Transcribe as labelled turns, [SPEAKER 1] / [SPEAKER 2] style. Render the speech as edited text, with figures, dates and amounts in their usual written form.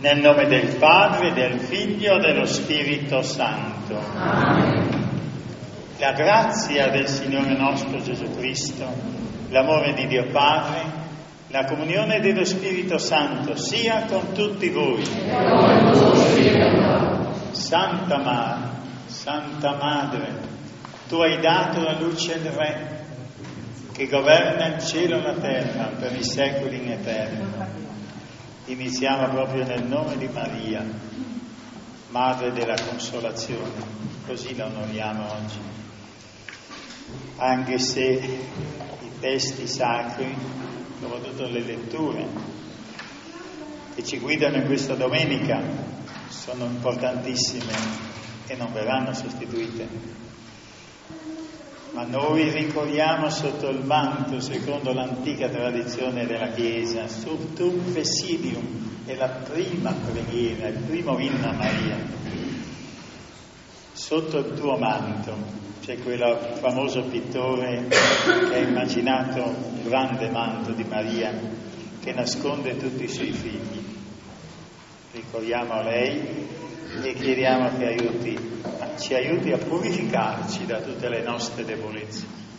[SPEAKER 1] Nel nome del Padre, del Figlio e dello Spirito Santo.
[SPEAKER 2] Amen.
[SPEAKER 1] La grazia del Signore nostro Gesù Cristo, l'amore di Dio Padre, la comunione dello Spirito Santo sia con tutti voi. Santa Madre, tu hai dato la luce al Re, che governa il cielo e la terra per i secoli in eterno. Iniziamo proprio nel nome di Maria, Madre della Consolazione, così la onoriamo oggi. Anche se i testi sacri, soprattutto le letture che ci guidano in questa domenica, sono importantissime e non verranno sostituite. Ma noi ricorriamo sotto il manto, secondo l'antica tradizione della Chiesa, Surtum Presidium, è la prima preghiera, il primo inno a Maria. Sotto il tuo manto, c'è quel famoso pittore che ha immaginato un grande manto di Maria che nasconde tutti i suoi figli. Ricorriamo a lei e chiediamo che ci aiuti a purificarci da tutte le nostre debolezze.